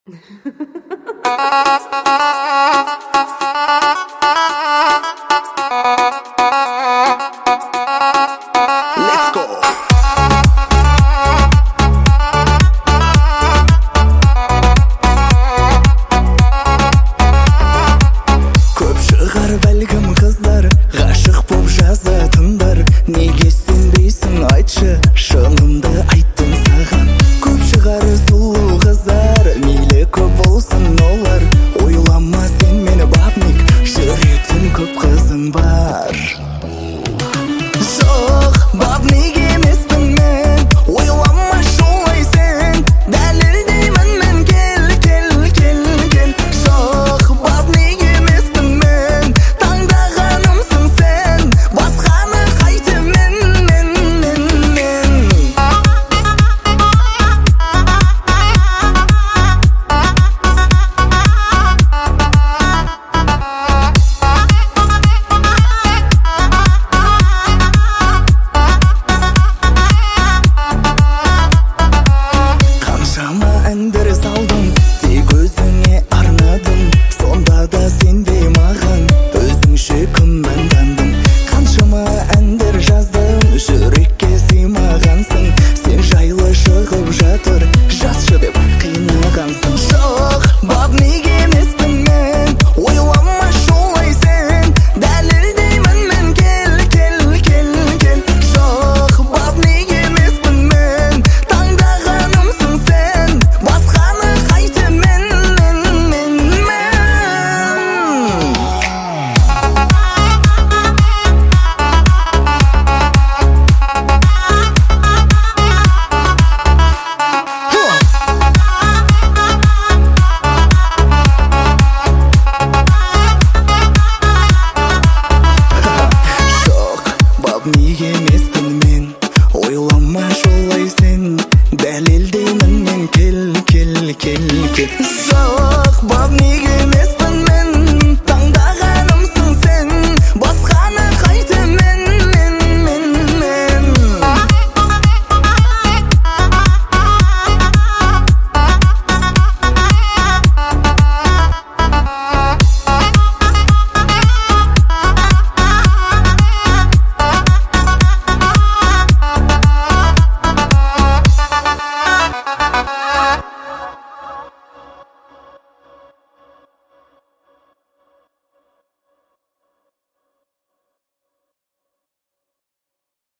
Let's go. Көп шығар бәлкім қыздар ғашық боп жазатындар, неге сенбейсің айтшы, шынымды айттым саған. Көп шығар сұлу қыздар, мейлі көп болсын олар, ойлама сен мені бабник, жүретін көп қызың бар. Жоқ, бабник емеспін мен, ойлама солай сен, дәлелдеймін мен, кел. Жоқ, бабник емеспін мен, таңдағанымсың сен, басқаны қайтемін мен. Қаншама әндер салдым, тек өзіңе арнадым, сонда да сенбей маған, өзіңше күмәндандым. Қаншама әндер жаздым, жүрекке сыймағансың, сен жайлы шығып жатыр, жазшы деп қинағансың. Жоқ, бабник емеспін мен, ойлама солай сен, дәлелдеймін мен, кел. Жоқ, бабник емеспін мен, таңдағанымсың сен, басқаны қайтемін мен. Жоқ, бабник емеспін мен, ойлама солай сен, дәлелдеймін мен, кел. Жоқ